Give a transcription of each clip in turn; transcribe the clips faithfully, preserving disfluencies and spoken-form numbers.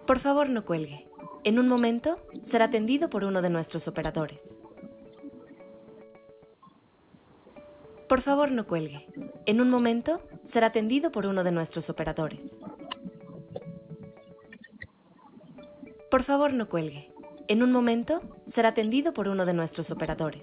Por favor, no cuelgue. En un momento será atendido por uno de nuestros operadores. Por favor, no cuelgue. En un momento será atendido por uno de nuestros operadores. Por favor, no cuelgue. En un momento será atendido por uno de nuestros operadores.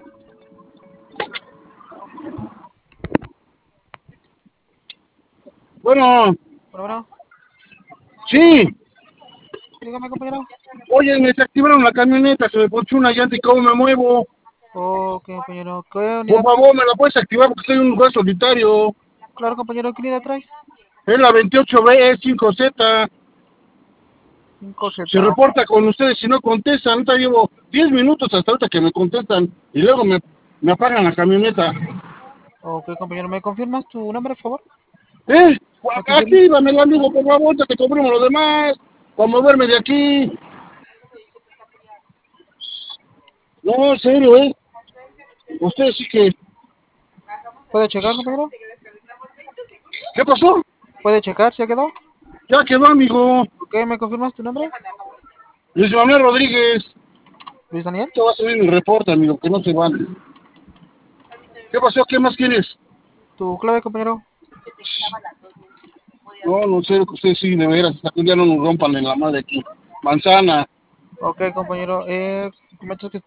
Bueno, Bueno, bueno, sí. dígame, compañero. Oye, me desactivaron la camioneta, se me ponchó una llanta y cómo me muevo. Ok, compañero. ¿Qué Por unidad traes? favor, me la puedes activar porque estoy en un lugar solitario. Claro, compañero. ¿Qué unidad traes? Es la veintiocho B cinco Z. cinco Se Z. reporta con ustedes si no contestan. Ahorita llevo diez minutos hasta ahorita que me contestan y luego me, me apagan la camioneta. Ok, compañero. ¿Me confirmas tu nombre, por favor? ¿Eh? ¿Me confirmas? Actívamelo, amigo, por favor, ya te cobramos lo demás. Para moverme de aquí. No, en serio, ¿eh? Ustedes sí que... ¿Puede checar, compañero? ¿Qué pasó? ¿Puede checar? ¿Se ha quedado? Ya quedó, amigo. Ok, ¿me confirmas tu nombre? Luis Manuel Rodríguez. Luis Daniel. Te va a subir mi reporte, amigo, que no se van. ¿Qué pasó? ¿Qué más quieres? ¿Tu clave, compañero? No, no sé, que ustedes sí, de veras, hasta que un día no nos rompan en la madre aquí. Manzana. Ok, compañero. Eh, comentas que